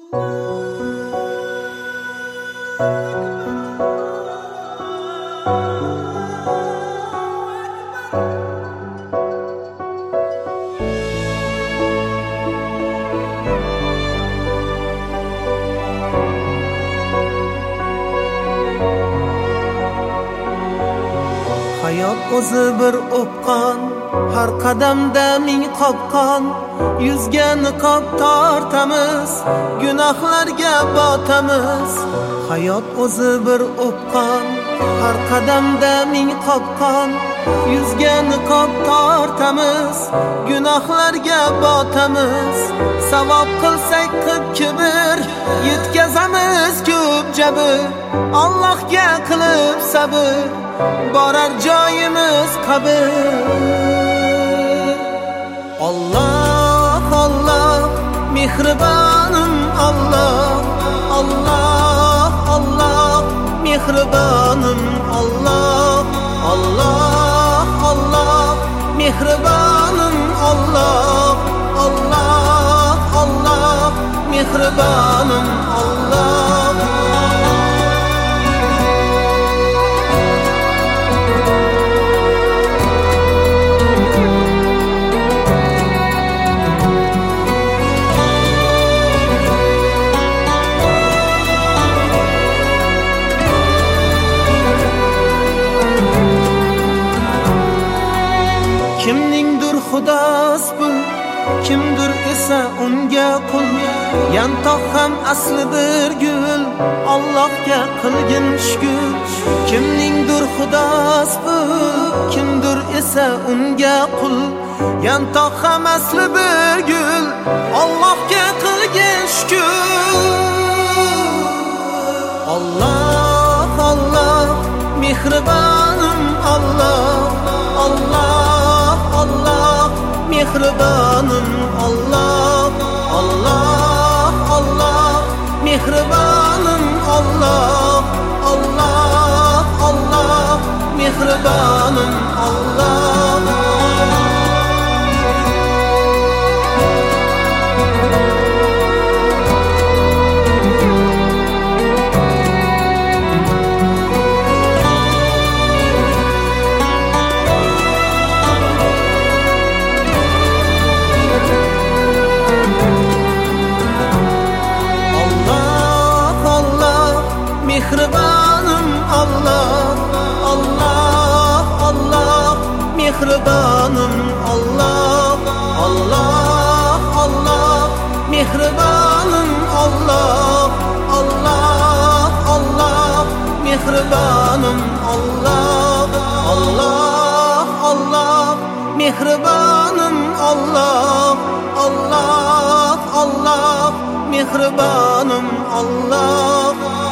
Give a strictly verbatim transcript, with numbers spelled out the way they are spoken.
Hayot o'zi bir o'pqon, har qadamda ming qopqon. Yuzga niqob tortamiz, gunohlarga botamiz. Hayot o'zi bir o'pqon, har qadamda ming qopqon. Yuzga niqob tortamiz, gunohlarga botamiz. Savob qilsak qilib kibr, yetkazamiz ko'p jabr. Allohga qilib sabr, borar joyimiz qabr. Allah Allah mehribonim Allah, Allah Allah mehribonim Allah, Allah Allah mehribonim Allah, Allah Allah mehribonim Allah. Kimningdir xudos bu, kimdir esa unga qul. Yantoq ham aslidir gul, Allohga qilgin shukr. Kimningdir xudos bu, kimdir esa unga qul. Yantoq ham aslidir gul, Allohga qilgin shukr. Allah Allah mehribonim Allah, Allah Allah mehribonim Allah, Allah Allah mehribonim Allah, Allah Allah mehribonim Allah. Mehribonim Allah, Allah Allah mehribonim Allah, Allah Allah mehribonim Allah, Allah Allah mehribonim Allah, Allah Allah mehribonim Allah, Allah Allah mehribonim Allah.